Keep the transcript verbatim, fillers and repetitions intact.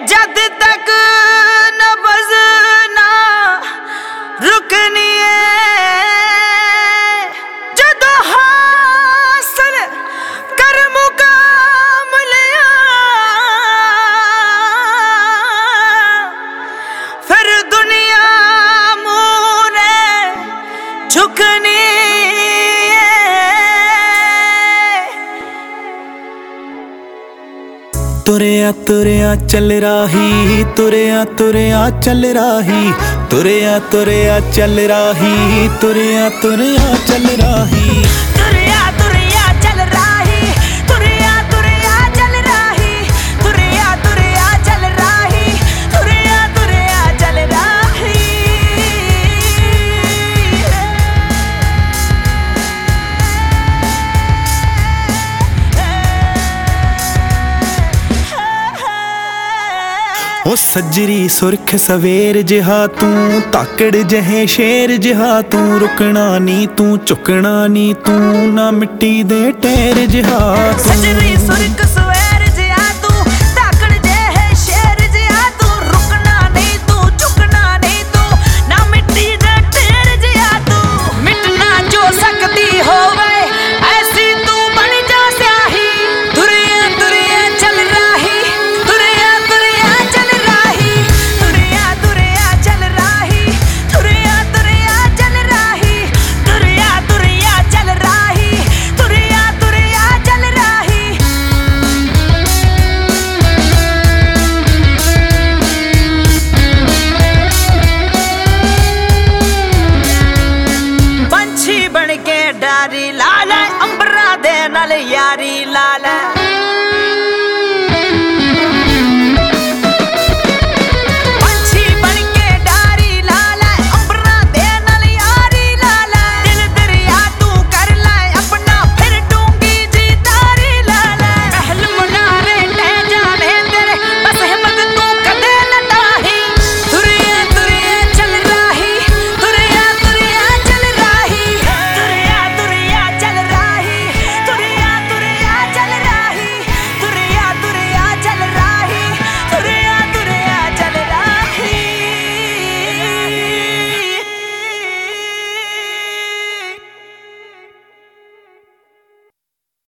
जद तक नब्ज़ ना रुकनी जदों हासिल कर मुकाम लिया फिर दुनिया मूरे झुकनी। तुरया तुरया चल राही, तुरया तुरया चल राही, तुरया तुरया चल राही, तुरया तुरया चल राही, तुरया तुरया चल राही, तुरया तुरया चल राही, तुरया तुरया चल राही, तुरया तुरया चल राही। ओ सजरी सुरख सवेर जिहा तू, ताकड़ जहे शेर जिहा तू, रुकना नी तू झुकना नी तू, ना मिट्टी दे ढेर जिहा तू। सजरी सुरख सवेर जिहा तू, ताकड़ जहे शेर जिहा तू, रुकना नहीं तू झुकना नहीं तू, ना मिट्टी दे ढेर जिहा तू। मिटना जो सकती होवे ऐसी तू बन जा स्याही, तुरया तुरया चल राही, तुरया तुरया चल राही, तुरया तुरया चल राही, तुरया तुरया चल राही, तुरया तुरया चल राही, तुरया तुरया चल राही। पंछी बन के डारी ला ले, अंबरा दे नाल यारी ला ले।